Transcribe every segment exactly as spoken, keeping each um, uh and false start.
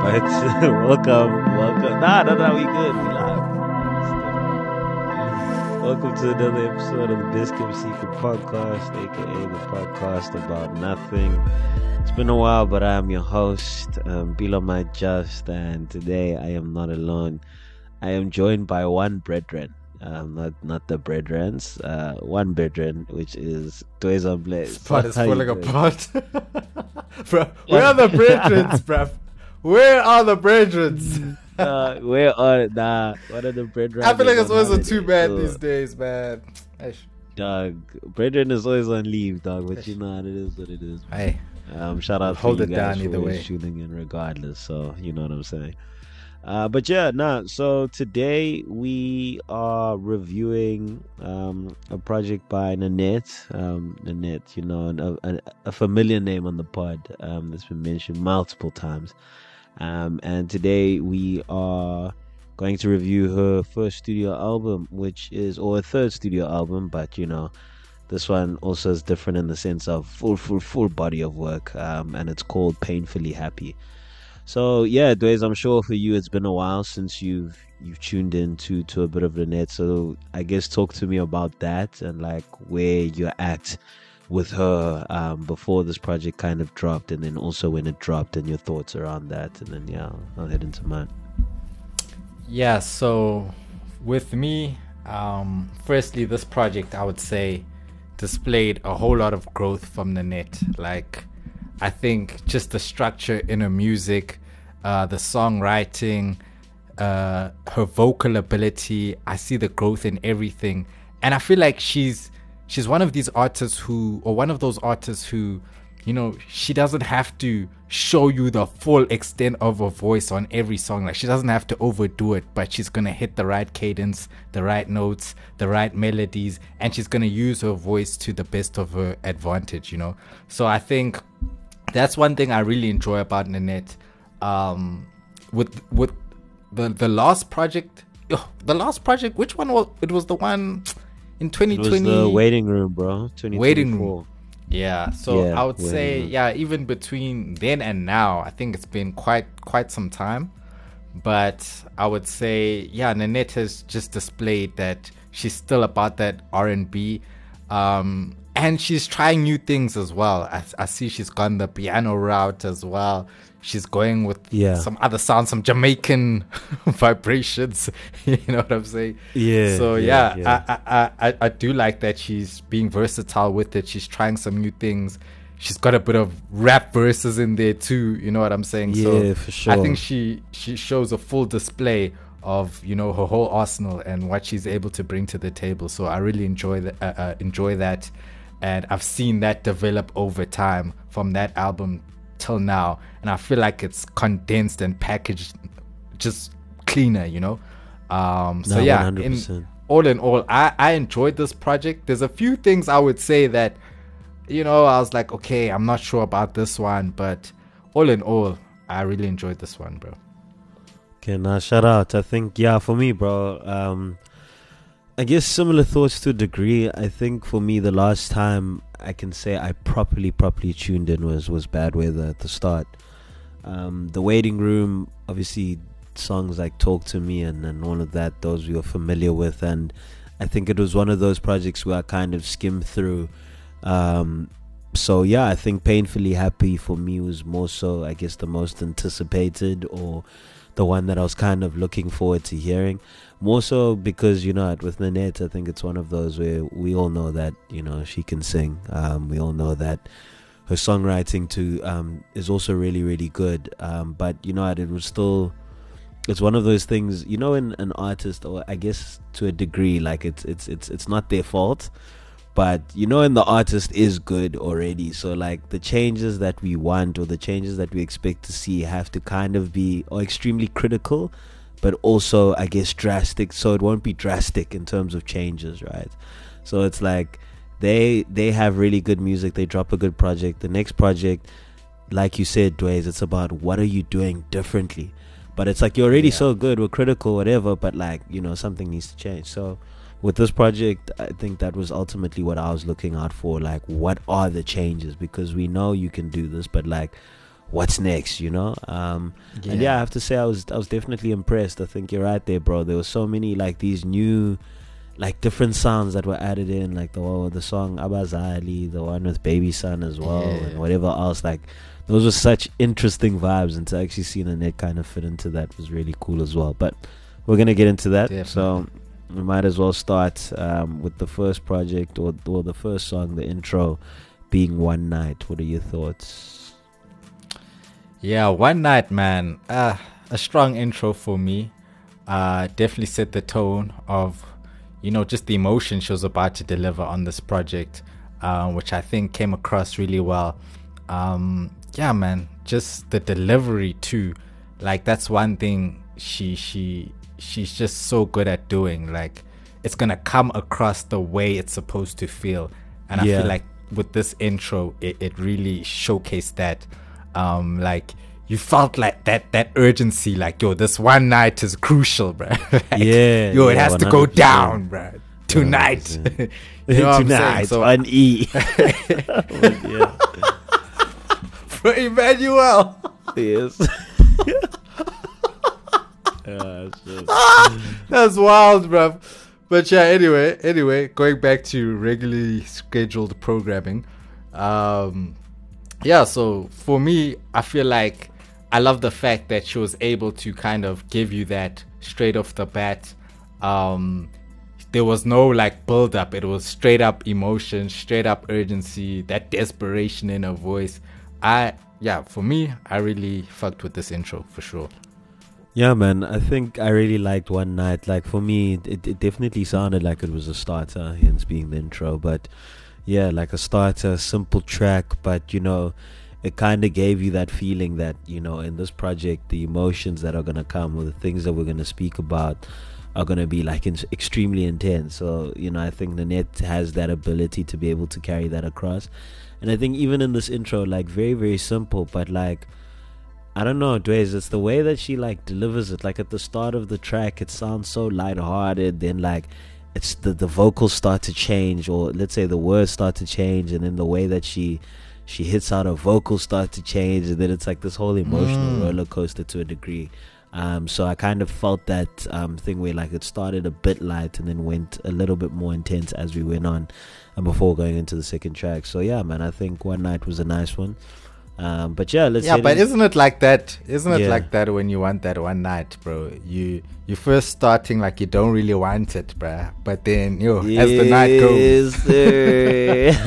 right. welcome, welcome. Nah, no, no, we good. We live. Welcome to another episode of the Biscuit Secret Podcast, aka the podcast about nothing. It's been a while, but I am your host, um, Bilo My Just, and today I am not alone. I am joined by one brethren, um, not not the brethrens, uh, one brethren, which is Dwayne Blaze. This part is falling apart. Bro, where are the brethrens, bruv? Where are the brethrens? uh, where are nah? What are the brethren? I feel like it's always a two man these days, man. Dog, brethren is always on leave, dog. But you know, it is what it is. Hey, um, shout out hold to it you guys down for either way. tuning in, regardless. So you know what I'm saying. Uh, but yeah, nah. So today we are reviewing um, a project by Nanette. Um, Nanette, you know, a, a, a familiar name on the pod um, that's been mentioned multiple times. Um, and today we are going to review her first studio album, which is, or a third studio album, but you know, this one also is different in the sense of full, full, full body of work, um, and it's called Painfully Happy. So yeah, Dwayne, I'm sure for you it's been a while since you've you've tuned in to, to a bit of the net. So I guess talk to me about that and like where you're at with her um, before this project kind of dropped, and then also when it dropped, and your thoughts around that, and then yeah, I'll, I'll head into mine. Yeah, so with me, um, firstly, this project I would say displayed a whole lot of growth from Nanette. Like, I think just the structure in her music, uh, the songwriting, uh, her vocal ability, I see the growth in everything, and I feel like she's she's one of these artists who, or one of those artists who, you know, she doesn't have to show you the full extent of her voice on every song. Like, she doesn't have to overdo it, but she's gonna hit the right cadence, the right notes, the right melodies, and she's gonna use her voice to the best of her advantage, you know. So I think that's one thing I really enjoy about Nanette. Um, with with the the last project, oh, the last project, which one was it? Was the one in twenty twenty? It was the Waiting Room, bro. Waiting Room. Yeah. So yeah, I would say, room. yeah, even between then and now, I think it's been quite quite some time. But I would say, yeah, Nanette has just displayed that she's still about that R and B. Um, and she's trying new things as well. I, I see she's gone the piano route as well. She's going with yeah. some other sounds, some Jamaican vibrations. You know what I'm saying? Yeah. So yeah, yeah, yeah. I, I, I, I do like that she's being versatile with it. She's trying some new things. She's got a bit of rap verses in there too. You know what I'm saying? Yeah, so for sure. I think she she shows a full display of, you know, her whole arsenal and what she's able to bring to the table. So I really enjoy that. Uh, uh, enjoy that, and I've seen that develop over time from that album till now, and I feel like it's condensed and packaged just cleaner, you know. Um, so no, yeah, one hundred percent. in, all in all, I I enjoyed this project. There's a few things I would say that, you know, I was like, okay, I'm not sure about this one, but all in all, I really enjoyed this one, bro. Okay, now shout out. I think, yeah, for me, bro, um, I guess similar thoughts to a degree. I think for me, the last time I can say I properly, properly tuned in was, was Bad Weather at the start. Um, the Waiting Room, obviously, songs like Talk to Me and, and all of that, those we were familiar with. And I think it was one of those projects where I kind of skimmed through. Um, so, yeah, I think Painfully Happy for me was more so, I guess, the most anticipated, or the one that I was kind of looking forward to hearing, more so because, you know, with Nanette, I think it's one of those where we all know that, you know, she can sing. Um, we all know that her songwriting too um, is also really, really good. Um, but, you know, it was still, it's one of those things, you know, in an artist, or I guess to a degree, like it's it's it's it's not their fault. But, you know, and the artist is good already. So, like, the changes that we want, or the changes that we expect to see, have to kind of be, or extremely critical, but also, I guess, drastic. So it won't be drastic in terms of changes, right? So it's like, they they have really good music. They drop a good project. The next project, like you said, Dwayne, it's about what are you doing differently? But it's like, you're already yeah. so good. We're critical, whatever. But, like, you know, something needs to change. So with this project, I think that was ultimately what I was looking out for. Like, what are the changes? Because we know you can do this, but like, what's next, you know. Um, Yeah. and yeah, I have to say I was I was definitely impressed. I think you're right there, bro. There were so many like these new, like different sounds that were added in, like the one with the song Abazali, the one with Baby Son as well, Yeah. and whatever else. Like those were such interesting vibes, and to actually see Nanette kind of fit into that was really cool as well. But we're gonna get into that, Definitely. so we might as well start um, with the first project or or the first song, the intro, being One Night. What are your thoughts? Yeah, One Night, man. Uh, a strong intro for me. Uh, definitely set the tone of, you know, just the emotion she was about to deliver on this project, uh, which I think came across really well. Um, yeah, man, just the delivery too. Like that's one thing she she she's just so good at doing. Like it's gonna come across the way it's supposed to feel, and Yeah. I feel like with this intro, it, it really showcased that. Um, like you felt like that that urgency, like yo, this one night is crucial, bro. Like, Yeah, yo, it yeah, has to go one hundred percent. down, bro. Tonight, one hundred percent. you know what I'm Tonight saying? So, on E. But yeah. for Emmanuel. Yes. Ah, shit. That's wild, bruv. But yeah, anyway, anyway, going back to regularly scheduled programming. Um, yeah, so for me, I feel like I love the fact that she was able to kind of give you that straight off the bat. Um, there was no like build up. It was straight up emotion, straight up urgency, that desperation in her voice. I, yeah, for me, I really fucked with this intro for sure. Yeah, man. I think I really liked One Night. Like for me, it, it definitely sounded like it was a starter, hence being the intro. But yeah, like a starter, simple track. But you know, it kind of gave you that feeling that, you know, in this project, the emotions that are gonna come, or the things that we're gonna speak about, are gonna be like in, extremely intense. So you know, I think Nanette has that ability to be able to carry that across. And I think even in this intro, like very very simple, but like, I don't know, Dwayne, it's the way that she like delivers it. Like at the start of the track, it sounds so lighthearted. Then like, it's the the vocals start to change, or let's say the words start to change, and then the way that she she hits out her vocals start to change, and then it's like this whole emotional Mm. roller coaster to a degree. Um, so I kind of felt that um, thing where like it started a bit light and then went a little bit more intense as we went on, and before going into the second track. So yeah, man, I think One Night was a nice one. Um, but yeah, let's Yeah, get but in- isn't it like that? Isn't it Yeah. like that when you want that one night, bro? You you first starting like you don't really want it, bro. But then yo, as the night goes, Yes,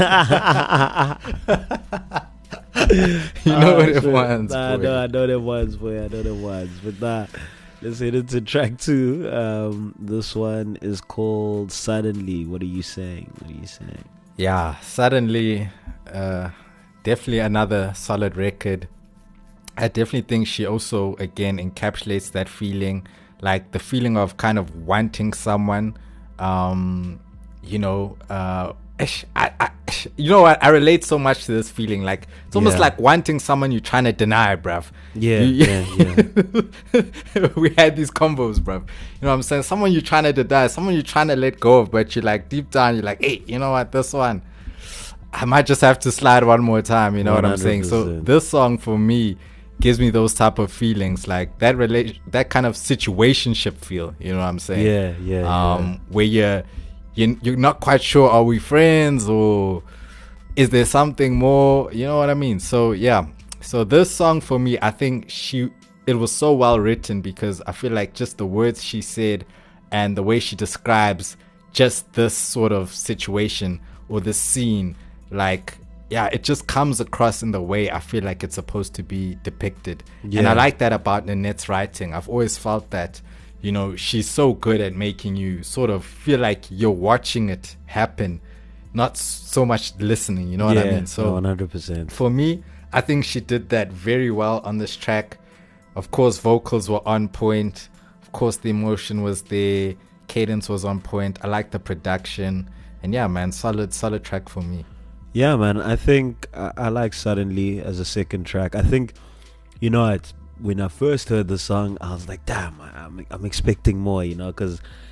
you know Oh, what it shit. wants. Nah, boy. no, I know them ones, boy. I know them ones. But nah, let's hit into track two. Um, this one is called Suddenly. What are you saying? What are you saying? Yeah, suddenly, uh, definitely another solid record. I definitely think she also again encapsulates that feeling, like the feeling of kind of wanting someone. Um, you know, uh, ish, I, I, ish, you know what? I relate so much to this feeling. Like it's almost Yeah. like wanting someone you're trying to deny, bruv. Yeah, You- yeah, yeah. we had these combos, bruv. You know what I'm saying? Someone you're trying to deny, someone you're trying to let go of, but you're like deep down, you're like, hey, you know what? This one, I might just have to slide one more time. You know what I'm saying? So one hundred percent. this song for me gives me those type of feelings, like that relation, that kind of situationship feel. You know what I'm saying? Yeah, yeah, Um, where you're, you're you're not quite sure, are we friends or is there something more? You know what I mean? So yeah. So this song for me, I think she it was so well written because I feel like just the words she said and the way she describes just this sort of situation or this scene, like yeah, it just comes across in the way I feel like it's supposed to be depicted. And Yeah. I like that about Nanette's writing. I've always felt that, you know, she's so good at making you sort of feel like you're watching it happen, not so much listening, you know what I Yeah, mean? So one hundred percent. for me, I think she did that very well on this track. Of course, vocals were on point. Of course, the emotion was there. Cadence was on point. I like the production. And yeah, man, solid, solid track for me. Yeah, man. I think I, I like Suddenly as a second track. I think, you know, it's, when I first heard the song, I was like, damn, I- I'm I'm expecting more, you know, because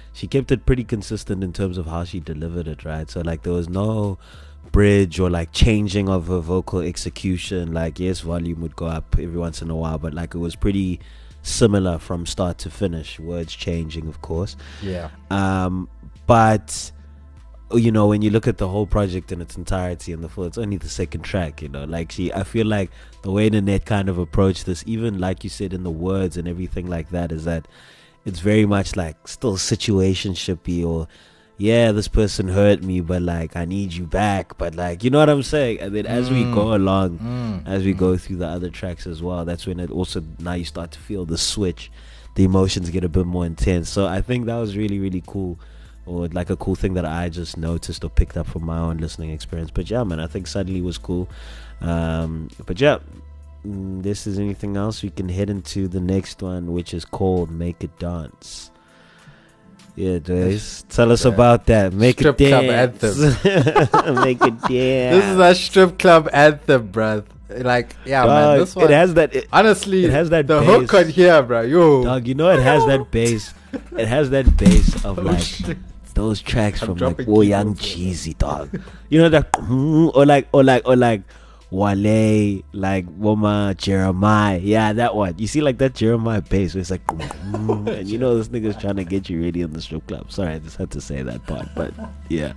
she kept it pretty consistent in terms of how she delivered it, right? So like there was no bridge or like changing of her vocal execution. Like yes, volume would go up every once in a while, but like it was pretty similar from start to finish, words changing of course. Yeah. Um but you know, when you look at the whole project in its entirety and the full, it's only the second track, you know, like she, I feel like the way Nanette kind of approached this, even like you said in the words and everything like that, is that it's very much like still situationshipy, or yeah, this person hurt me, but like I need you back, but like, you know what I'm saying? And then as mm. we go along, mm. as we mm. go through the other tracks as well, that's when it also, now you start to feel the switch, the emotions get a bit more intense. So I think that was really, really cool, or like a cool thing that I just noticed or picked up from my own listening experience. But yeah, man, I think Suddenly was cool. Um, but yeah, mm, this is anything else, we can head into the next one, which is called Make It Dance. Yeah, Dwayne, tell us yeah. about that. Make strip it dance. Club anthem. Make it dance. This is a strip club anthem, bruh. Like, yeah, Dog, man, this one, it has that. It, honestly, it has that. The bass. hook on here, bro. Yo, dog, you know it has that bass. It has that bass of oh, like shit. those tracks I'm from like Oh Young Cheesy, dog. You know that, or like, or like, or like Wale, like Woma, Jeremiah. Yeah, that one. You see like that Jeremiah bass where it's like, and you know this nigga's trying to get you ready in the strip club. Sorry, I just had to say that part, but yeah.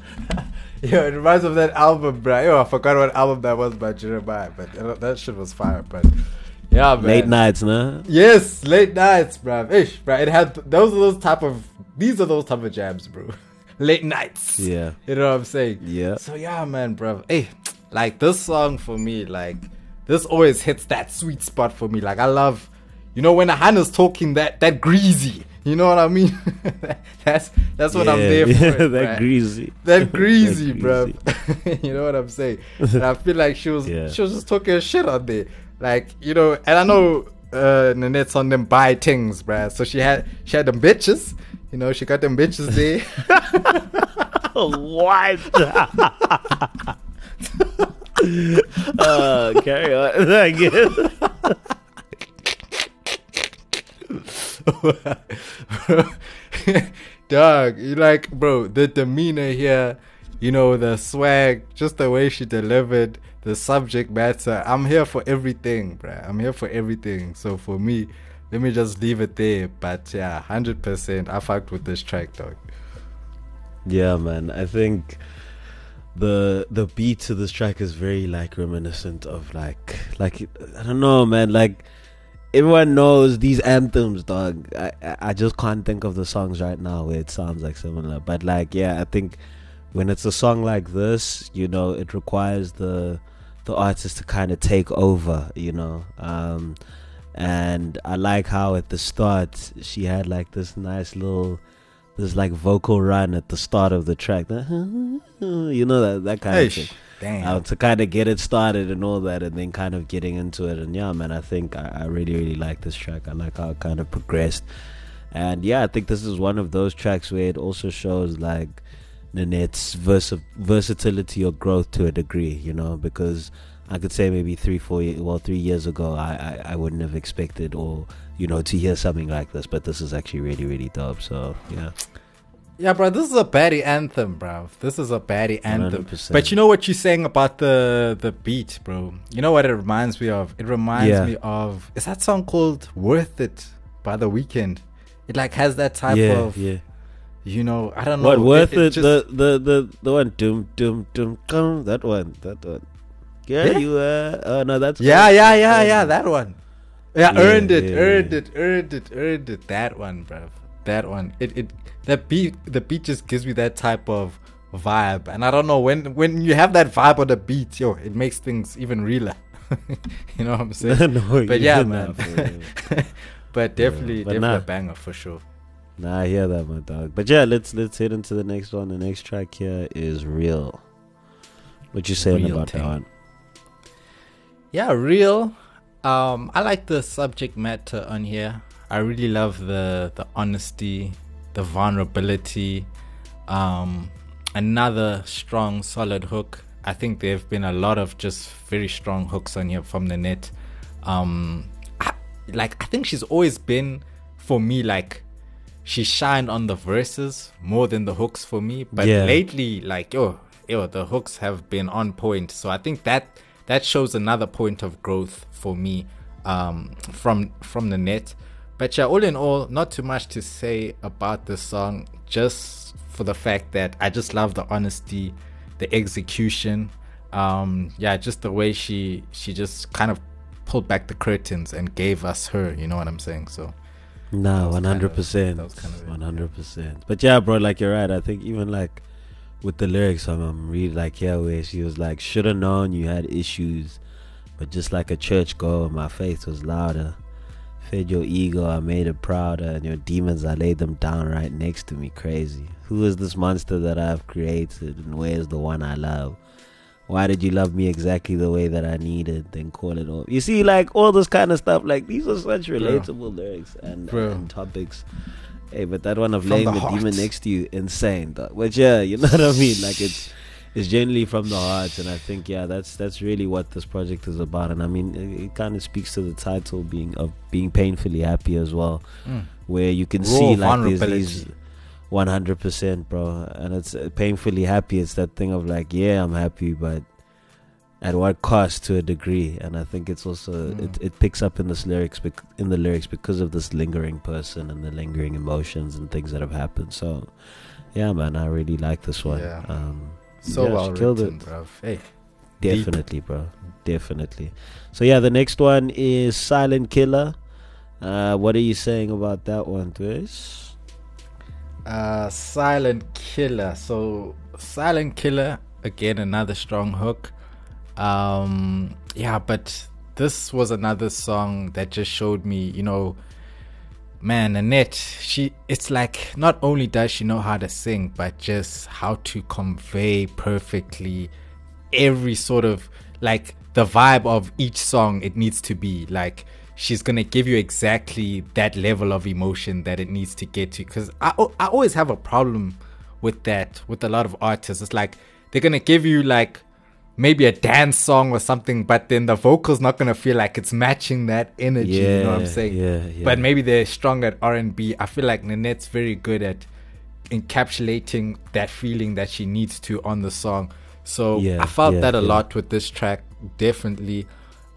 Yo, it reminds me of that album, bro. Yo, I forgot what album that was by Jeremiah, but uh, that shit was fire, but yeah, man. Late nights, nah? Yes, late nights, bro. Ish, bro. It had, those are those type of, these are those type of jams, bro. Late nights. Yeah. You know what I'm saying? Yeah. So yeah, man, bro. Hey, like this song for me, like this always hits that sweet spot for me. Like I love, you know, when Hannah's talking that that greasy, you know what I mean? that's that's what yeah, I'm there yeah, for. It, that right? greasy. That greasy, that bro. You know what I'm saying? And I feel like she was yeah. she was just talking shit on there. Like, you know, and I know uh Nanette's on them buy things, bruh. So she had she had them bitches. You know, she got them bitches there. What? uh, carry on, I guess. Dog, you like, bro, the demeanor here, you know, the swag, just the way she delivered, the subject matter. I'm here for everything, bruh. I'm here for everything. So for me, let me just leave it there. But yeah, one hundred percent I fucked with this track, dog. Yeah, man. I think the the beat to this track is very like reminiscent of like like I don't know, man. Like everyone knows these anthems, dog. I I just can't think of the songs right now where it sounds like similar. But like, yeah, I think when it's a song like this, you know, it requires the the artist to kind of take over, you know. Um, and I like how at the start she had like this nice little. There's like vocal run at the start of the track, you know, that that kind Eish, of thing. Damn. Uh, to kind of get it started and all that, and then kind of getting into it. And yeah, man, I think I, I really, really like this track. I like how it kind of progressed. And yeah, I think this is one of those tracks where it also shows like Nanette's vers- versatility or growth to a degree, you know, because I could say maybe three, four, years, well, three years ago, I, I, I wouldn't have expected or, you know, to hear something like this, but this is actually really, really dope. So, yeah. Yeah, bro, this is a baddie anthem, bro. This is a baddie anthem. one hundred percent. But you know what you're saying about the the beat, bro? You know what it reminds me of? It reminds yeah. me of, is that song called Worth It by The Weeknd? It like has that type yeah, of, yeah. you know, I don't know. What, Worth it? it It? just, the, the, the, the one, doom, doom, doom, come, that one, that one. Yeah, Yeah. you, uh, oh, no, that's. yeah, cool. yeah, yeah, yeah, that one. Yeah, Yeah, earned it, yeah, earned yeah. it, earned it, earned it. That one, bro. That one. It it that beat the beat just gives me that type of vibe. And I don't know, when when you have that vibe on the beat, yo, it makes things even realer. You know what I'm saying? No, But yeah, yeah, nah, man. for real. But definitely, but definitely nah. a banger for sure. Nah, I hear that, my dog. But yeah, let's let's head into the next one. The next track here is Real. What you saying Real about thing. that one? Yeah, real. Um, I like the subject matter on here. I really love the the honesty, the vulnerability. Um, another strong, solid hook. I think there have been a lot of just very strong hooks on here from Nanette. Um, I, like I think she's always been, for me, like she shined on the verses more than the hooks for me. But Yeah. lately, like yo, yo, the hooks have been on point. So I think that that shows another point of growth for me um, from from Nanette. But yeah, all in all, not too much to say about this song, just for the fact that I just love the honesty, the execution, um, yeah, just the way she she just kind of pulled back the curtains and gave us her, you know what I'm saying? So No, was one hundred percent, kind of- that was kind of it, one hundred percent. But yeah, bro, like you're right. I think even like with the lyrics, I'm, I'm really like yeah, where she was like, should have known you had issues, but just like a church goer, my faith was louder. Fed your ego, I made it prouder, and your demons, I laid them down right next to me. Crazy. Who is this monster that I've created, and where's the one I love? Why did you love me exactly the way that I needed? Then call it off. You see, like all this kind of stuff. Like these are such relatable lyrics and, and topics. Hey, but that one of From laying the the, heart. demon next to you, insane. Though. But yeah, you know what I mean. Like it's it's genuinely from the heart, and I think yeah, that's that's really what this project is about. And I mean, it, it kind of speaks to the title being of being painfully happy as well, mm. where you can Raw see like there's vulnerability. these. one hundred percent, bro. And it's uh, painfully happy. It's that thing of like, yeah, I'm happy, but at what cost to a degree? And I think it's also Mm. it, it picks up in this lyrics bec- in the lyrics because of this lingering person and the lingering emotions and things that have happened. So yeah, man, I really like this one. Yeah. Um, So yeah, well she killed written, it. bruv. Hey, Definitely, bro. Definitely. So yeah, the next one is Silent Killer. Uh, what are you saying about that one, Twist? Uh, Silent Killer. So Silent Killer, again, another strong hook. Um, yeah, but this was another song that just showed me, you know, man, Nanette, she, it's like not only does she know how to sing, but just how to convey perfectly every sort of, like, the vibe of each song it needs to be. Like, she's gonna give you exactly that level of emotion that it needs to get to. Because I, I always have a problem with that with a lot of artists. It's like they're gonna give you like maybe a dance song or something, but then the vocal's not gonna feel like it's matching that energy. Yeah, you know what I'm saying? yeah, yeah. But maybe they're strong at R and B. I feel like Nanette's very good at encapsulating that feeling that she needs to on the song. So Yeah, I felt yeah, that a yeah. lot with this track, definitely.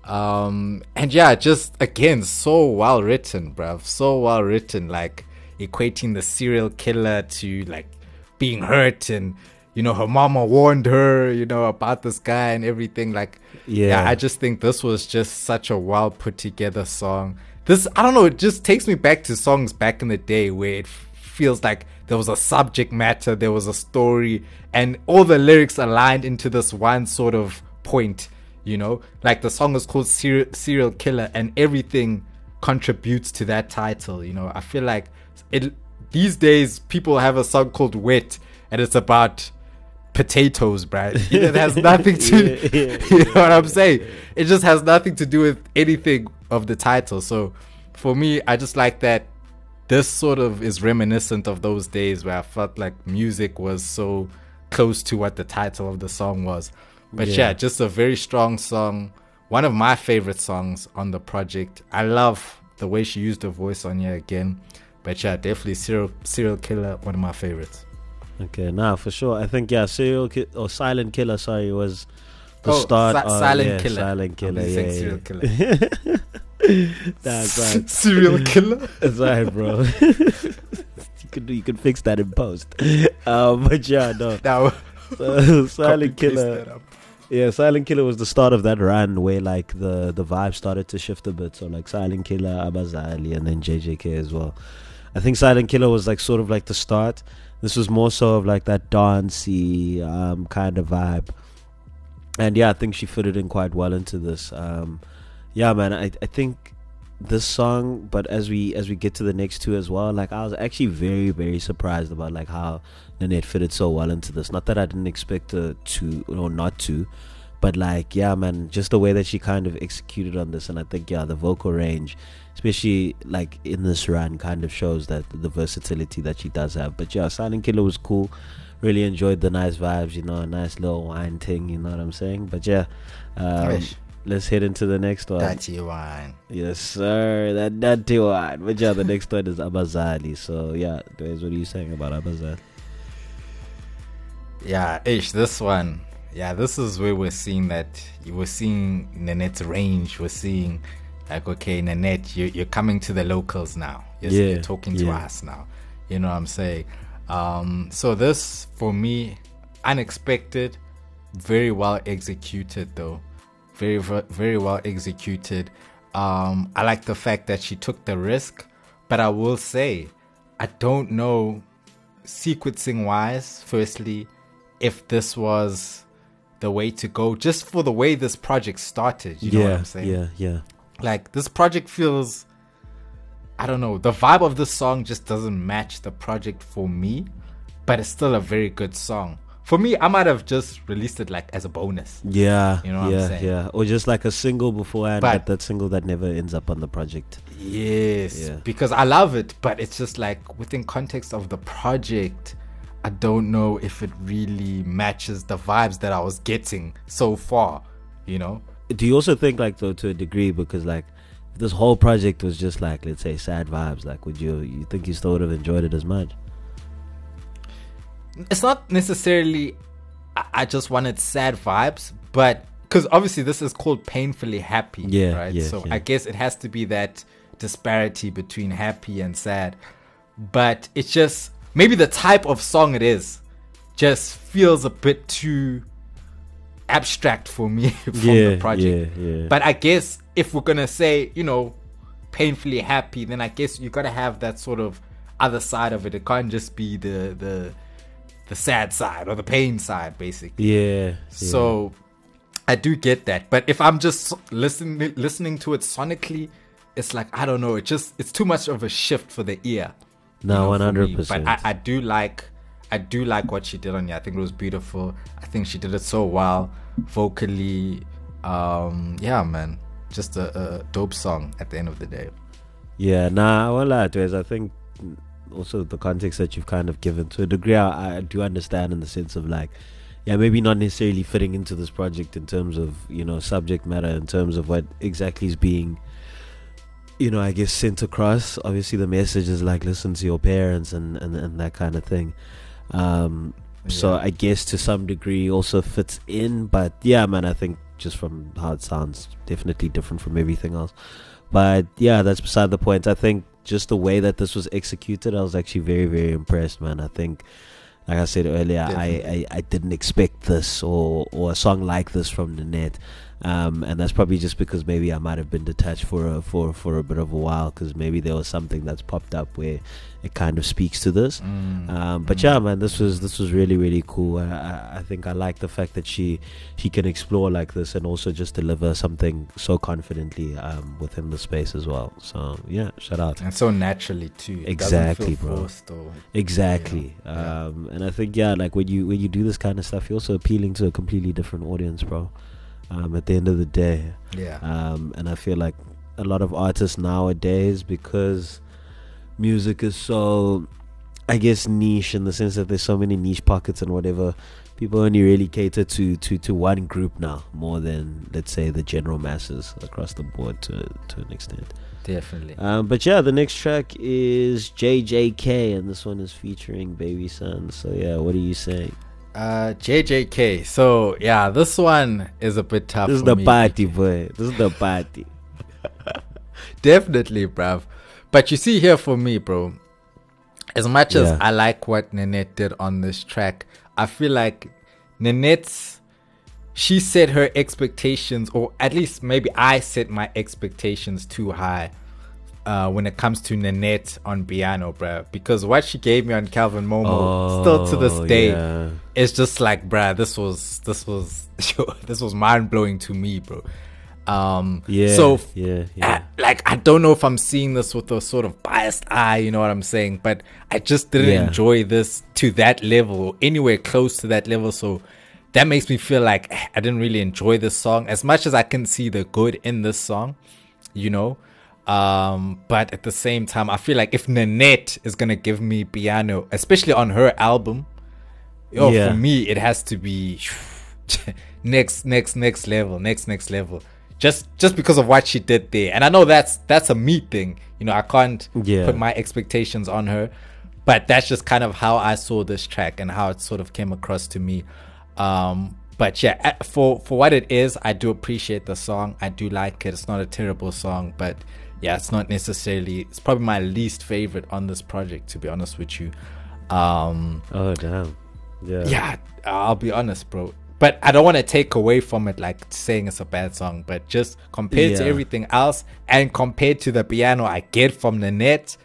Um, and yeah, just again, so well written, bruv. So well written, like equating the serial killer to like being hurt, and you know, her mama warned her, you know, about this guy and everything. Like, Yeah. yeah, I just think this was just such a well put together song. This, I don't know, it just takes me back to songs back in the day where it f- feels like there was a subject matter, there was a story, and all the lyrics aligned into this one sort of point, you know? Like the song is called Serial, Serial Killer, and everything contributes to that title, you know? I feel like it these days people have a song called Wet, and it's about potatoes, bruh. You know, it has nothing to Yeah, yeah, you know what I'm saying? It just has nothing to do with anything of the title. So for me, I just like that this sort of is reminiscent of those days where I felt like music was so close to what the title of the song was. But yeah, Yeah. just a very strong song. One of my favorite songs on the project. I love the way she used her voice on here again. But yeah, definitely Serial, Serial Killer, one of my favorites. Okay, nah, for sure. I think yeah, serial ki- or silent killer. Sorry, was the Oh, start. Si- of, Silent yeah, Killer. Silent I'm killer. just Yeah, saying yeah. Serial Killer. That's right. Serial Killer? That's right, bro. you could you could fix that in post. Um, but yeah, no. Now, So, silent copy-paste killer. that up. Yeah, Silent Killer was the start of that run where like the the vibe started to shift a bit. So like Silent Killer, Abazali, and then J J K as well. I think Silent Killer was like sort of like the start. This was more so of like that dancey um, kind of vibe. And yeah, I think she fitted in quite well into this. Um, yeah, man, I I think this song, but as we as we get to the next two as well, like I was actually very very surprised about like how Nanette fitted so well into this. Not that I didn't expect her to or not to, but like yeah, man, just the way that she kind of executed on this, and I think yeah, the vocal range, especially like in this run, kind of shows that the versatility that she does have. But yeah, Silent Killer was cool. Really enjoyed the nice vibes, you know, a nice little wine thing, you know what I'm saying? But yeah, um, Fresh. let's head into the next one. Dirty one. Yes, sir. That dirty one. But yeah, the next one is Abazali. So yeah, Dwayne, what are you saying about Abazali? Yeah, ish, this one. Yeah, this is where we're seeing that we're seeing Nanette's range. We're seeing like, okay, Nanette, you, you're coming to the locals now. You're, Yeah, you're talking to yeah. us now. You know what I'm saying? Um, so this, for me, unexpected, very well executed though. Very, ve- very well executed. Um, I like the fact that she took the risk, but I will say, I don't know, sequencing wise, firstly, if this was the way to go, just for the way this project started. You know yeah, what I'm saying? yeah, yeah. Like, this project feels, I don't know, the vibe of this song just doesn't match the project for me, but it's still a very good song. For me, I might have just released it like as a bonus. Yeah, You know what I'm yeah, saying? yeah. Or just like a single beforehand, But- but that single that never ends up on the project. Yes, Yeah. because I love it, but it's just like within context of the project, I don't know if it really matches the vibes that I was getting so far, you know? Do you also think, like, though, to a degree, because like if this whole project was just like, let's say, sad vibes, like, would you you think you still would have enjoyed it as much? It's not necessarily I, I just wanted sad vibes, but because obviously this is called Painfully Happy, Yeah, right? yeah, so yeah. I guess it has to be that disparity between happy and sad. But it's just maybe the type of song it is just feels a bit too abstract for me from yeah, the project. yeah, yeah. But I guess if we're gonna say, you know, painfully happy, then I guess you gotta have that sort of other side of it. It can't just be the the the sad side or the pain side, basically. yeah, yeah. So I do get that. But if I'm just listening listening to it sonically, it's like, I don't know, it just it's too much of a shift for the ear. you no, know, one for me. hundred percent. But I, I do like I do like what she did on here. I think it was beautiful. I think she did it so well vocally. Um, yeah, man, just a, a dope song at the end of the day. Yeah, nah, I won't lie to it. I think also the context that you've kind of given, to a degree, I, I do understand, in the sense of like, yeah, maybe not necessarily fitting into this project in terms of, you know, subject matter, in terms of what exactly is being, you know, I guess sent across. Obviously the message is like, listen to your parents and, and, and that kind of thing. Um, so Yeah. I guess to some degree also fits in, but yeah, man, I think just from how it sounds, definitely different from everything else. But yeah, that's beside the point. I think just the way that this was executed, I was actually very, very impressed, man. I think, like I said earlier, I, Definitely. I, I didn't expect this or, or a song like this from Nanette. Um, and that's probably just because maybe I might have been detached for a, for, for a bit of a while, because maybe there was something that's popped up where it kind of speaks to this. Mm, Um, but mm. yeah, man, this was this was really, really cool. I, I, I think I like the fact that she she can explore like this and also just deliver something so confidently um, within the space as well. So yeah, shout out. And so naturally too. It Exactly, doesn't feel bro. forced or- Exactly. Yeah. Um, and I think yeah, like when you when you do this kind of stuff, you're also appealing to a completely different audience, bro. Um, at the end of the day. Yeah. Um, and I feel like a lot of artists nowadays, because music is so, I guess, niche, in the sense that there's so many niche pockets and whatever, people only really cater to, to, to one group now, more than, let's say, the general masses across the board to, to an extent. Definitely. Um, but yeah, the next track is J J K, and this one is featuring Baby Son. So yeah, what are you saying? Uh, J J K. So yeah, this one is a bit tough. This is for the me. party, boy. This is the party. Definitely, bruv. But you see here for me, bro, as much as Yeah. I like what Nanette did on this track, I feel like Nanette's, she set her expectations, or at least maybe I set my expectations too high uh, when it comes to Nanette on piano, bruh. Because what she gave me on Calvin Momo, still to this Oh, day, yeah. it's just like, bruh, this was, this was, this was mind blowing to me, bro. Um, Yeah, so yeah, I- yeah. like, I don't know if I'm seeing this with a sort of biased eye, you know what I'm saying? But I just didn't Yeah. enjoy this to that level, or anywhere close to that level. So that makes me feel like eh, I didn't really enjoy this song as much as I can see the good in this song, you know? Um, but at the same time, I feel like if Nanette is gonna give me piano, especially on her album, yo, Yeah. for me, it has to be next, next, next level, next, next level. just just because of what she did there. And I know that's that's a me thing. You know, I can't Yeah. put my expectations on her, but that's just kind of how I saw this track and how it sort of came across to me. Um, but yeah, a- for for what it is, I do appreciate the song. I do like it. It's not a terrible song, but yeah, it's not necessarily. It's probably my least favorite on this project, to be honest with you. Um, Oh damn. Yeah. yeah, I'll be honest, bro. But I don't want to take away from it, like saying it's a bad song. But just compared to Yeah. everything else, and compared to the piano I get from Nanette,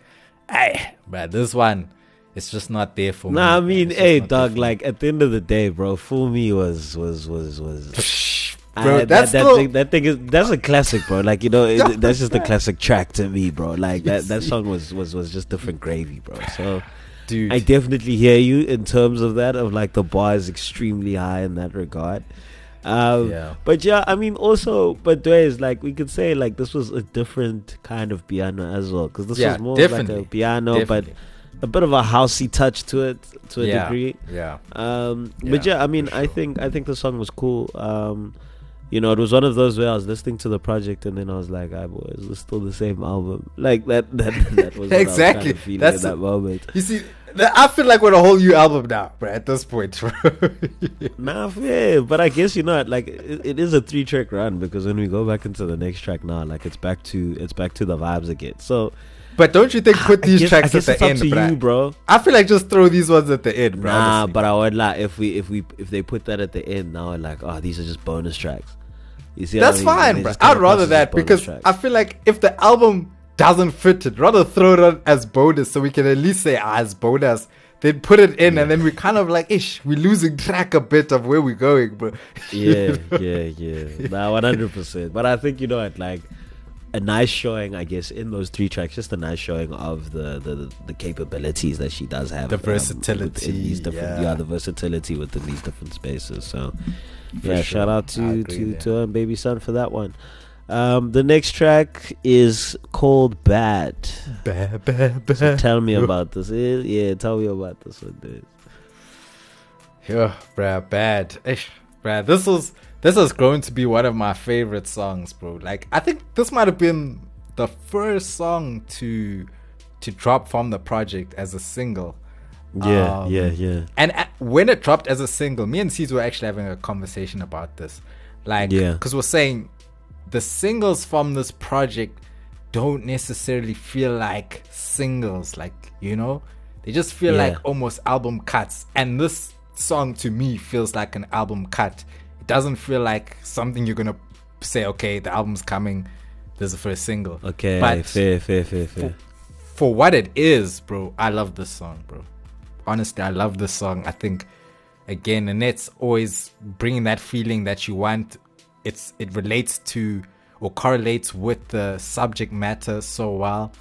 I, bro, this one, it's just not there for me. Nah, I man. mean, It's just hey, not there dog. for me. Like at the end of the day, bro, Fool Me was was was was. Bro, I- that's that, still- that, thing, that thing is that's a classic, bro. Like you know, it, that's just a classic track to me, bro. Like that, that song was, was was just different gravy, bro. So dude. I definitely hear you in terms of that. Of like the bar is extremely high in that regard. Um, Yeah. But yeah, I mean, also, but ways like we could say like this was a different kind of piano as well, because this Yeah, was more like definitely. a piano, Definitely. but a bit of a housey touch to it to a yeah, degree. yeah, Um, but Yeah, yeah, I mean, for I sure. think I think the song was cool. Um, you know, it was one of those where I was listening to the project and then I was like, "I boy, is this still the same album?" Like that. That, that was what Exactly. I was kind of feeling That's in that moment. You see, th- I feel like we're a whole new album now, bro. At this point, bro. Nah, yeah, but I guess you know, what, like it, it is a three track run because when we go back into the next track now, like it's back to it's back to the vibes again. So, But don't you think put I these guess, tracks I at guess the it's up end, to bro? you, bro. I feel like just throw these ones at the end, bro. Nah, honestly. but I would like if we if we if they put that at the end now, like oh, these are just bonus tracks. You see, what I That's mean? fine, They bro. just come I'd across rather as that just bonus because tracks. I feel like if the album doesn't fit it, rather throw it on as bonus so we can at least say ah, as bonus. Then put it in, and then we kind of like, ish, we're losing track a bit of where we're going, bro. yeah, yeah, yeah. Nah, one hundred percent. But I think you know what, like a nice showing, I guess, in those three tracks, just a nice showing of the the, the capabilities that she does have, The um, versatility, within these different, yeah. yeah, the versatility within these different spaces. So, For yeah, sure. shout out I to agree to there. to her and Baby Son for that one. Um, the next track is called Bad. Bah, bah, bah. So tell me about this. Eh, Yeah, tell me about this one, dude. Yeah, bruh, bad. Ish, bruh, this was this has grown to be one of my favorite songs, bro. Like, I think this might have been the first song to to drop from the project as a single. Yeah, Um, yeah, yeah. And uh, when it dropped as a single, me and C's were actually having a conversation about this. Like, Yeah. because we're saying the singles from this project don't necessarily feel like singles, like, you know, they just feel Yeah. like almost album cuts. And this song to me feels like an album cut. It doesn't feel like something you're gonna say, okay, the album's coming, this is the first single. Okay, But fair, fair, fair, fair. for what it is, bro, I love this song, bro. Honestly, I love this song. I think, again, Nanette's always bringing that feeling that you want. It's it relates to or correlates with the subject matter so well.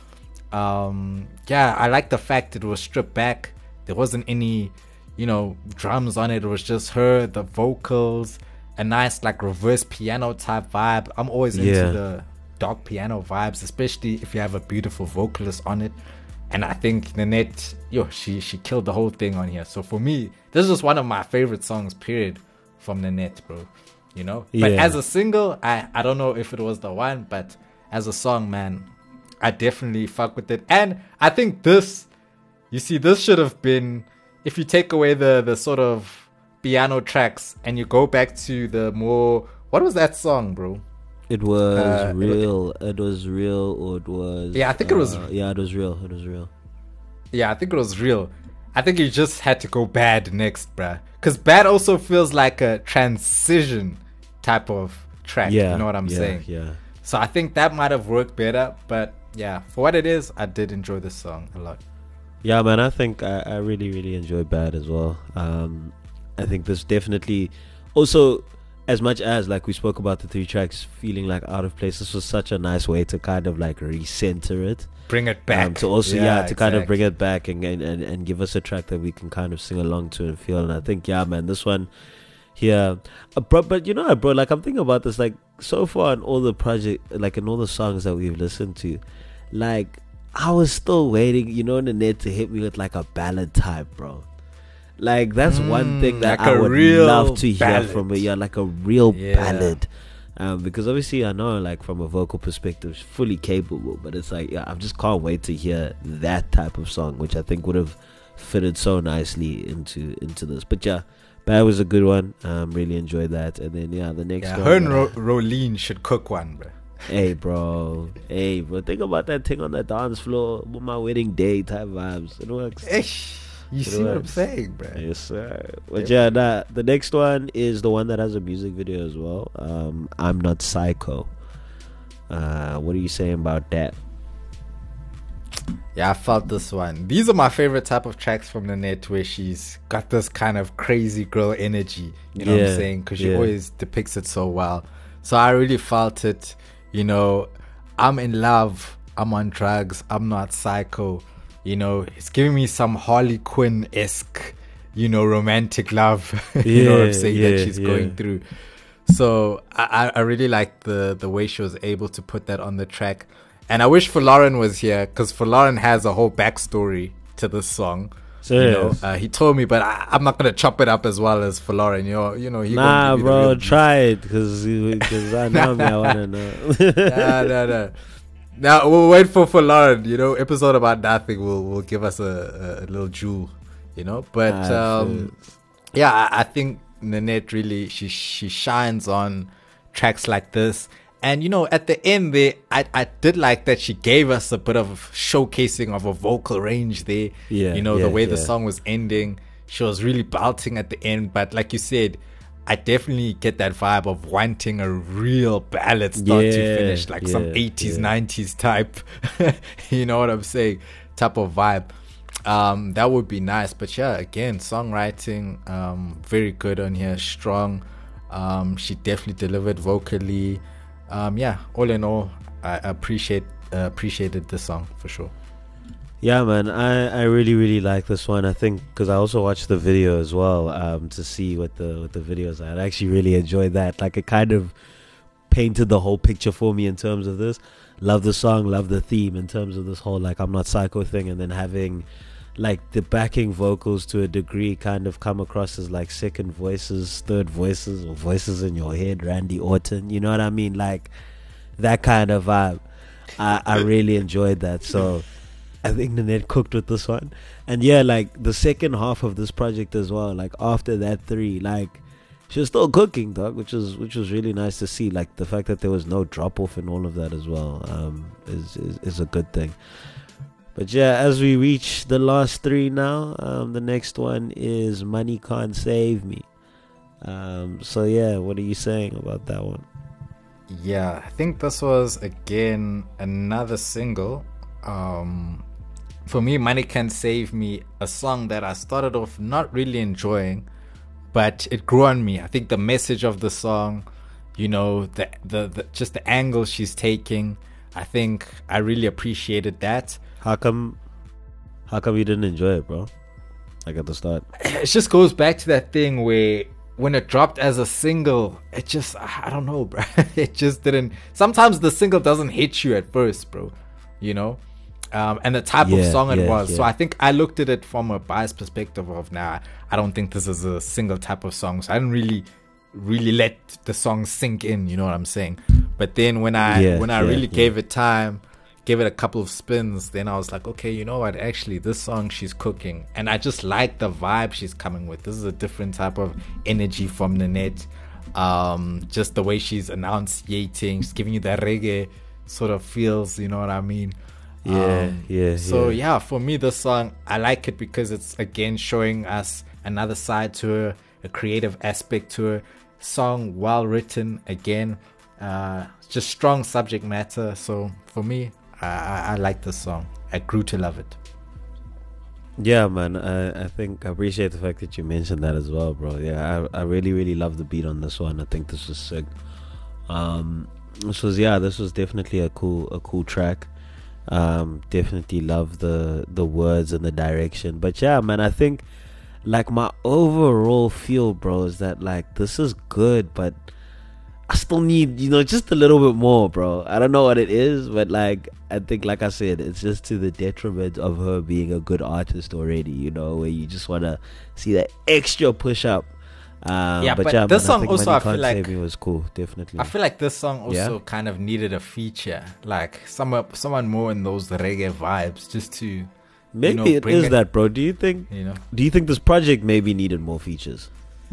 Um, yeah, I like the fact it was stripped back. There wasn't any, you know, drums on it. It was just her, the vocals, a nice like reverse piano type vibe. I'm always Yeah. into the dark piano vibes, especially if you have a beautiful vocalist on it. And I think Nanette, yo, she she killed the whole thing on here. So for me, this is one of my favorite songs, period, from Nanette, bro. You know? But Yeah. as a single, I, I don't know if it was the one, but as a song, man, I definitely fuck with it. And I think this, you see, this should have been, if you take away the, the sort of piano tracks and you go back to the more, what was that song, bro? It was Uh, real. It was real, or it was. Yeah, I think it was- uh, yeah, it was real. It was real. Yeah, I think it was real. I think you just had to go bad next, bruh. Because bad also feels like a transition type of track. Yeah, You know what I'm yeah, saying? Yeah. So I think that might have worked better. But yeah, for what it is, I did enjoy this song a lot. Yeah, man. I think I, I really, really enjoyed Bad as well. Um, I think this definitely also, as much as like we spoke about the three tracks feeling like out of place, this was such a nice way to kind of like recenter it. Bring it back. Um, to also yeah, to kind of bring exactly. it back and, and and and give us a track that we can kind of sing along to and feel. And I think yeah, man, this one here, uh, bro. But you know, what, bro, like I'm thinking about this, like so far in all the project, like in all the songs that we've listened to, like I was still waiting, you know, in the net to hit me with like a ballad type, bro. Like that's one Mm, thing that like I a would real love to hear ballad. from it. Yeah, like a real Yeah. ballad. Um, because obviously I know, like, from a vocal perspective, she's fully capable, but it's like, yeah, I just can't wait to hear that type of song, which I think would have fitted so nicely into into this. But yeah, Bad was a good one. Um, really enjoyed that. And then yeah, the next Yeah, one, her and uh, Ro- Rolene should cook one, bro. hey bro, hey bro, think about that thing on the dance floor with my wedding day type vibes. It works. Ish. You It see what I'm works. saying, bro? Yes, sir. But yeah, nah, the next one is the one that has a music video as well. Um, I'm Not Psycho. Uh, what are you saying about that? Yeah, I felt this one. These are my favorite type of tracks from the net, where she's got this kind of crazy girl energy. You know what Yeah, I'm saying? Because she yeah. always depicts it so well. So I really felt it. You know, I'm in love. I'm on drugs. I'm not psycho. You know, it's giving me some Harley Quinn esque, you know, romantic love. you know what I'm Yeah, saying, yeah, that she's yeah. going through. So I, I I really like the the way she was able to put that on the track. And I wish For Lauren was here, because For Lauren has a whole backstory to this song. You know, Serious? uh, he told me, but I, I'm not gonna chop it up as well as For Lauren. You know, you know, he Nah, gonna give you the bro, real juice. try it, because because I know me, I wanna know. Nah, nah, nah. Now we'll wait for For Lauren. You know, episode about nothing will will give us a, a, a little jewel. You know, but Ah, um, yeah, I, I think Nanette really she she shines on tracks like this. And you know, at the end there, I I did like that she gave us a bit of showcasing of a vocal range there. Yeah, you know, yeah, the way the yeah. song was ending, she was really belting at the end. But like you said, I definitely get that vibe of wanting a real ballad start to Yeah, finish, like some yeah, eighties, yeah. nineties type. You know what I'm saying? Type of vibe. Um, that would be nice. But yeah, again, songwriting, um, very good on here, strong. Um, she definitely delivered vocally. Um, yeah, all in all, I appreciate uh, appreciated the song for sure. Yeah, man, I, I really really like this one. I think because I also watched the video as well, um, to see what the what the videos are. I actually really enjoyed that. Like, it kind of painted the whole picture for me in terms of this. Love the song, love the theme in terms of this whole, like, I'm not psycho thing, and then having like the backing vocals to a degree kind of come across as like second voices, third voices, or voices in your head, Randy Orton. You know what I mean? Like that kind of vibe. I, I really enjoyed that. So I think Nanette cooked with this one. And yeah, like the second half of this project as well, like after that three, like she was still cooking, dog, which was which was really nice to see. Like the fact that there was no drop off and all of that as well, um, is, is is a good thing. But yeah, as we reach the last three now, um, the next one is Money Can't Save Me. Um, so yeah, what are you saying about that one? Yeah, I think this was again another single. Um, for me, Money Can't Save Me, a song that I started off not really enjoying, but it grew on me. I think the message of the song, you know, the the, the just the angle she's taking, I think I really appreciated that. How come? How come you didn't enjoy it, bro? Like at the start. It just goes back to that thing where when it dropped as a single, it just, I don't know, bro. It just didn't. Sometimes the single doesn't hit you at first, bro. You know, um, and the type Yeah, of song it yeah, was. yeah. So I think I looked at it from a biased perspective of, nah, I don't think this is a single type of song. So I didn't really, really let the song sink in. You know what I'm saying? But then when I Yeah, when I yeah, really yeah. gave it time, gave it a couple of spins, then I was like, okay, you know what? Actually, this song she's cooking, and I just like the vibe she's coming with. This is a different type of energy from Nanette. Um, just the way she's enunciating, she's giving you that reggae sort of feels. You know what I mean? Yeah, Um, yeah. So yeah. yeah, for me, this song I like it because it's again showing us another side to her, a creative aspect to her. Song well written again, uh, just strong subject matter. So for me, I, I, I like this song. I grew to love it. Yeah, man. I, I think I appreciate the fact that you mentioned that as well, bro. Yeah, I, I really, really love the beat on this one. I think this was sick. Um, this was yeah, this was definitely a cool, a cool track. Um, definitely love the the words and the direction. But yeah, man, I think like my overall feel, bro, is that like this is good, but I still need, you know, just a little bit more, bro. I don't know what it is, but like I think, like I said, it's just to the detriment of her being a good artist already, you know, where you just want to see that extra push up. Um, Yeah, but, but yeah, this man, I song think also, Money I feel Can't like- Save Me was cool, definitely. I feel like this song also Yeah? kind of needed a feature, like someone, someone more in those reggae vibes, just to Maybe know, it bring is it- that, bro. Do you think? you know. Do you think this project maybe needed more features?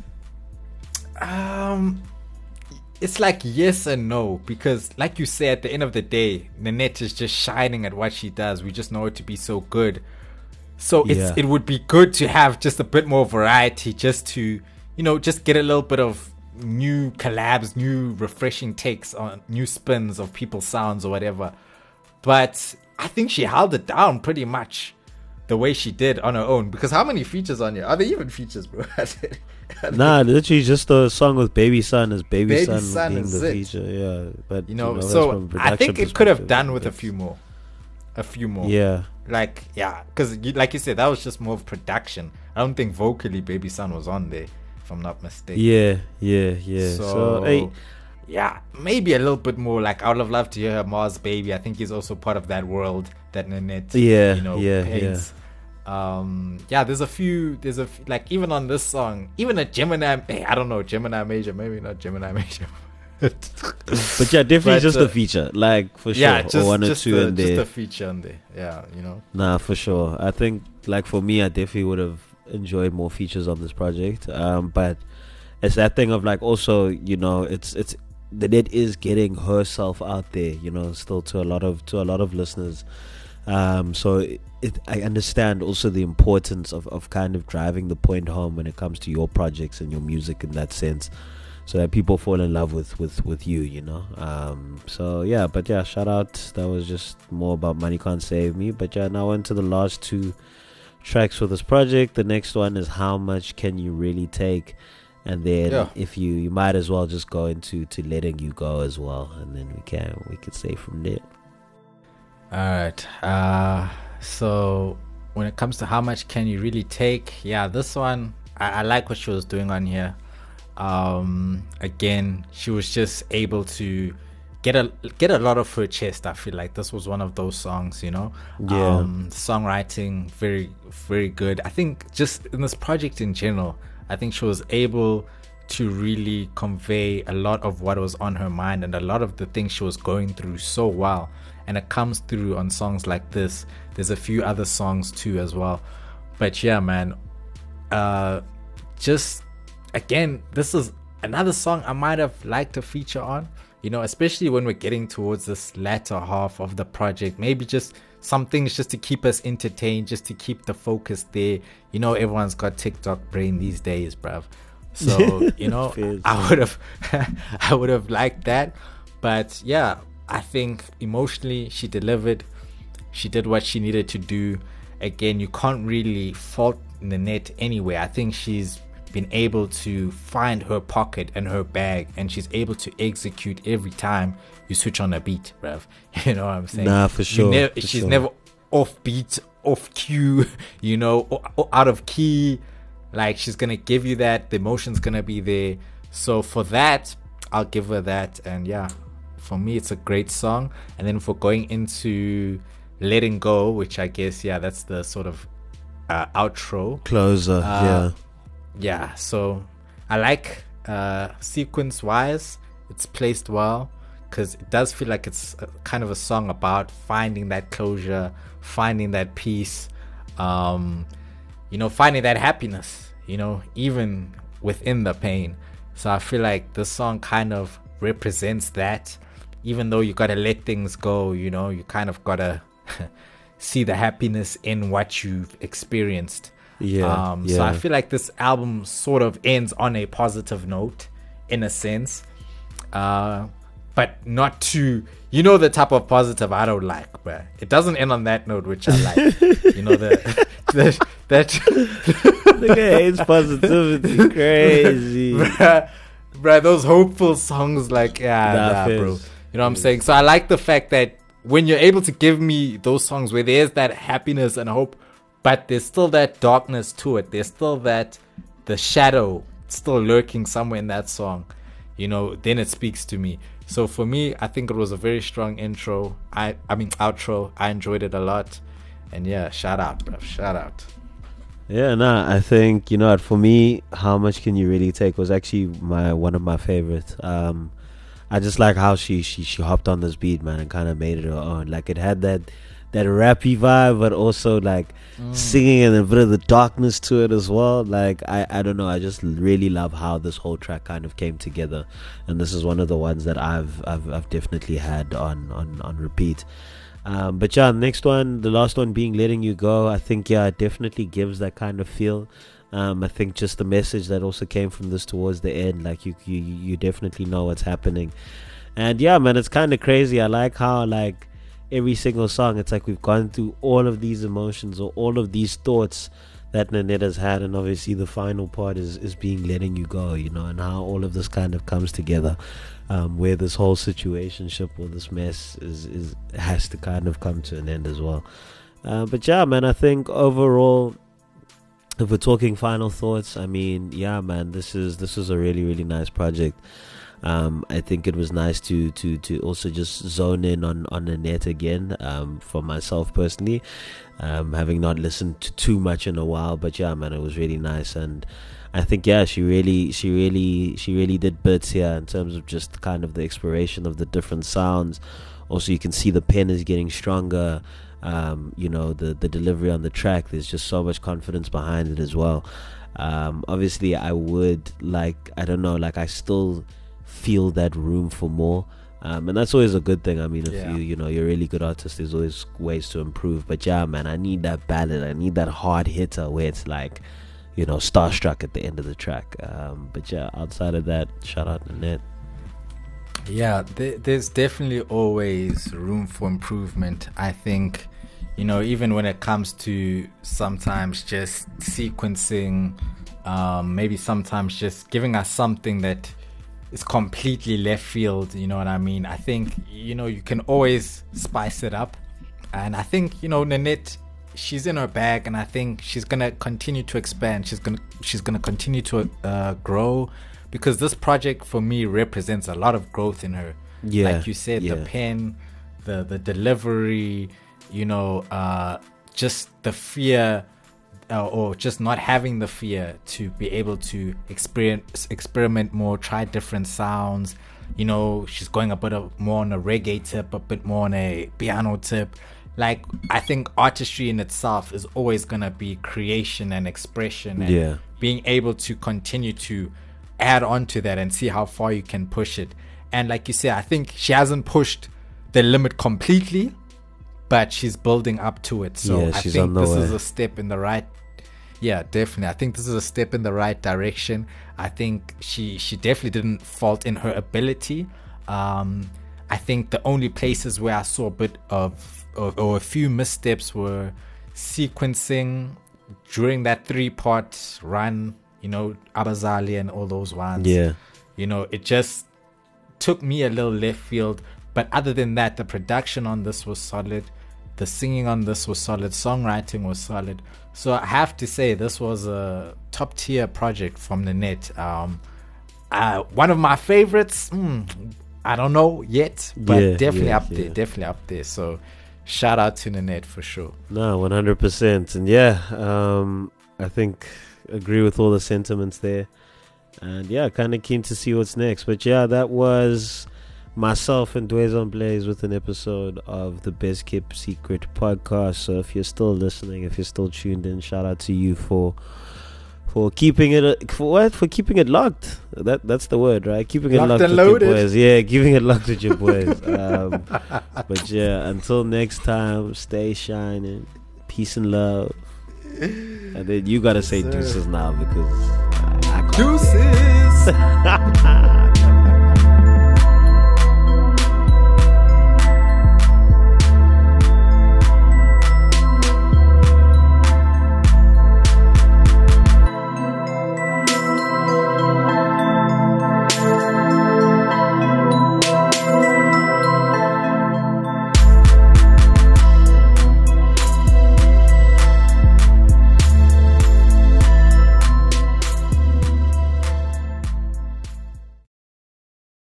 Um, it's like yes and no, because like you say, at the end of the day, Nanette is just shining at what she does. We just know her to be so good. So it's Yeah. it would be good to have just a bit more variety, just to, you know, just get a little bit of new collabs, new refreshing takes on new spins of people's sounds or whatever. But I think she held it down pretty much the way she did on her own. Because how many features on here? Are there even features, bro? Nah, literally just the song with Baby Son is Baby, Baby Son, Son being is the it. feature. Yeah, but You know, that's so from a I think production it could have perspective, done with a it's- few more. A few more. Yeah, Like, yeah, because like you said, that was just more of production. I don't think vocally Baby Son was on there, if I'm not mistaken. yeah, yeah, yeah. So, So, hey, yeah, maybe a little bit more. Like, I would have loved to hear her Mars Baby. I think he's also part of that world that Nanette, Yeah, you know, yeah, paints. Um, yeah, there's a few, there's a, f- like, even on this song, even a Gemini, hey, I don't know, Gemini Major, maybe not Gemini Major. but yeah, definitely But, just uh, a feature, like for sure, yeah, or just, one or just, two a, in just there. a feature in there. Yeah, you know. Nah, for sure. I think, like for me, I definitely would have enjoyed more features on this project. Um, but it's that thing of like also, you know, it's it's the net is getting herself out there, you know, still to a lot of to a lot of listeners. Um, so it, it, I understand also the importance of, of kind of driving the point home when it comes to your projects and your music in that sense, so that people fall in love with with with you, you know. Um, so yeah, but yeah, shout out. That was just more about Money Can't Save Me. But yeah, now into the last two tracks for this project. The next one is How Much Can You Really Take, and then Yeah. if you you might as well just go into to Letting You Go as well, and then we can we could say from there. All right. Uh, so when it comes to how much can you really take, yeah, this one I, I like what she was doing on here. Um, again, she was just able to get a get a lot of her chest. I feel like this was one of those songs, you know. Yeah. Um, songwriting very very good. I think just in this project in general, I think she was able to really convey a lot of what was on her mind and a lot of the things she was going through so well. And it comes through on songs like this. There's a few other songs too as well. But yeah, man, uh, just again, this is another song I might have liked to feature on, you know, especially when we're getting towards this latter half of the project. Maybe just some things just to keep us entertained, just to keep the focus there. You know, everyone's got TikTok brain these days, bruv. So, you know, Fizz. I would have I would have liked that. But yeah, I think emotionally she delivered. She did what she needed to do. Again, you can't really fault Nanette anyway. I think she's been able to find her pocket and her bag, and she's able to execute every time you switch on a beat, bruv. You know what I'm saying? Nah, for You sure. nev- for she's sure. never off beat, off cue, you know, o- o- out of key. Like, she's gonna give you that. The emotion's gonna be there. So for that, I'll give her that. And yeah, for me, it's a great song. And then for going into Letting Go, which I guess, yeah, that's the sort of uh, outro. Closer, Uh, yeah. Yeah, so I like uh, sequence wise, it's placed well, because it does feel like it's a, kind of a song about finding that closure, finding that peace, um, you know, finding that happiness, you know, even within the pain. So I feel like this song kind of represents that. Even though you gotta let things go, you know, you kind of gotta see the happiness in what you've experienced. Yeah, Um, yeah. So I feel like this album sort of ends on a positive note, in a sense, uh, but not too. You know the type of positive I don't like, but it doesn't end on that note, which I like. You know the, the that. Nigga hates positivity, crazy. bruh, bruh, those hopeful songs, like, yeah, Nah, nah, fizz. bro. You know what I'm saying? So I like the fact that when you're able to give me those songs where there's that happiness and hope, but there's still that darkness to it. There's still that, the shadow still lurking somewhere in that song, you know, then it speaks to me. So for me, I think it was a very strong intro. I, I mean, outro. I enjoyed it a lot. And yeah, shout out, bro. Shout out. Yeah, nah, I think, you know what, for me, How Much Can You Really Take was actually my one of my favorites. Um, I just like how she, she, she hopped on this beat, man, and kind of made it her own. Like, it had that that rappy vibe, but also like Mm. singing and a bit of the darkness to it as well. Like, I, I don't know, I just really love how this whole track kind of came together, and this is one of the ones that I've I've, I've definitely had on on on repeat. Um, but yeah, next one, the last one being Letting You Go, I think, yeah, it definitely gives that kind of feel. Um, I think just the message that also came from this towards the end, like you you, you definitely know what's happening. And yeah, man, it's kind of crazy. I like how, like, every single song, it's like we've gone through all of these emotions or all of these thoughts that Nanette has had, and obviously the final part is, is being Letting You Go, you know, and how all of this kind of comes together. Um, where this whole situationship or this mess is, is has to kind of come to an end as well. Uh, but yeah, man, I think overall, if we're talking final thoughts, I mean, yeah, man, this is this is a really really nice project. Um, I think it was nice to to to also just zone in on on Nanette again. Um, for myself personally, um, having not listened to too much in a while, but yeah, man, it was really nice. And I think, yeah, she really, she really, she really did bits here in terms of just kind of the exploration of the different sounds. Also, you can see the pen is getting stronger. Um, you know, the the delivery on the track, there's just so much confidence behind it as well. Um, obviously, I would like, I don't know, like I still feel that room for more. Um, and that's always a good thing. I mean, if Yeah. you, you know, you're a really good artist, there's always ways to improve. But yeah, man, I need that ballad. I need that hard hitter where it's like, you know, starstruck at the end of the track. Um, but yeah, outside of that, shout out Nanette. Yeah, th- there's definitely always room for improvement. I think, you know, even when it comes to sometimes just sequencing, um, maybe sometimes just giving us something that is completely left field, you know what I mean? I think, you know, you can always spice it up. And I think, you know, Nanette, she's in her bag, and I think she's gonna continue to expand. She's gonna she's gonna continue to uh, grow, because this project for me represents a lot of growth in her. Yeah, like you said, yeah. the pen, the the delivery, you know, uh, just the fear, uh, or just not having the fear to be able to experience experiment more, try different sounds. You know, she's going a bit of more on a reggae tip, a bit more on a piano tip. Like, I think artistry in itself is always going to be creation and expression, and Yeah. being able to continue to add on to that and see how far you can push it. And like you said, I think she hasn't pushed the limit completely, but she's building up to it. So Yeah, I she's think on the this way. is a step in the right. Yeah, definitely. I think this is a step in the right direction. I think she she definitely didn't fault in her ability. Um, I think the only places where I saw a bit of or, or a few missteps were sequencing during that three-part run. You know, Abazali and all those ones. Yeah. You know, it just took me a little left field. But other than that, the production on this was solid. The singing on this was solid. Songwriting was solid. So I have to say, this was a top tier project from Nanette. Um, uh, one of my favorites. Mm, I don't know yet, but Yeah, definitely yeah, up there. yeah. Definitely up there. So shout out to Nanette for sure. No, one hundred percent. And yeah, um, I think agree with all the sentiments there. And yeah, kind of keen to see what's next. But yeah, that was myself and Dwayne Blaze with an episode of the Best Kept Secret podcast. So if you're still listening, if you're still tuned in, shout out to you for for keeping it for what for keeping it locked. That that's the word, right? Keeping it Locked locked and with loaded. your boys. Yeah, keeping it locked with your boys. um, but yeah, until next time, stay shining, peace and love. And then you gotta say sir. deuces now, because I, I can't. Deuces.